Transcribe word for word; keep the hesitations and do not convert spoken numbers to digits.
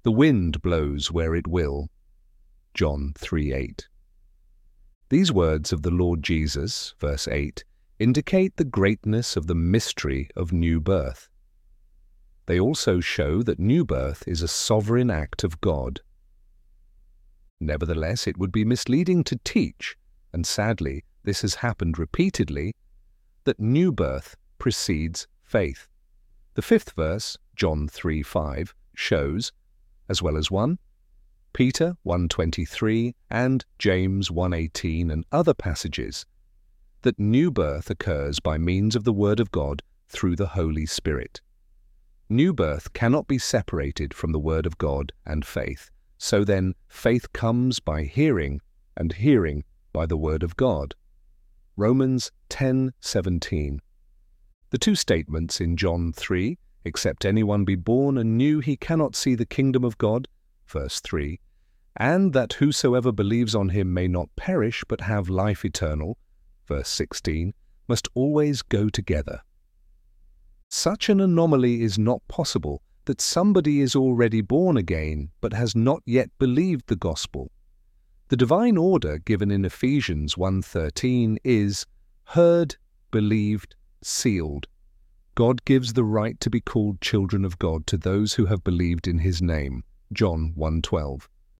The wind blows where it will. John three eight. These words of the Lord Jesus, verse eight, indicate the greatness of the mystery of new birth. They also show that new birth is a sovereign act of God. Nevertheless, it would be misleading to teach, and sadly this has happened repeatedly, that new birth precedes faith. The fifth verse, John three five, shows, as well as one, Peter one twenty-three and James one eighteen and other passages, that new birth occurs by means of the Word of God through the Holy Spirit. New birth cannot be separated from the Word of God and faith, so then faith comes by hearing, and hearing by the Word of God. Romans ten seventeen. The two statements in John three, except anyone be born anew he cannot see the kingdom of God, verse three, and that whosoever believes on him may not perish but have life eternal, verse sixteen, must always go together. Such an anomaly is not possible, that somebody is already born again but has not yet believed the gospel. The divine order given in Ephesians one thirteen is heard, believed, sealed. God gives the right to be called children of God to those who have believed in his name. John one twelve.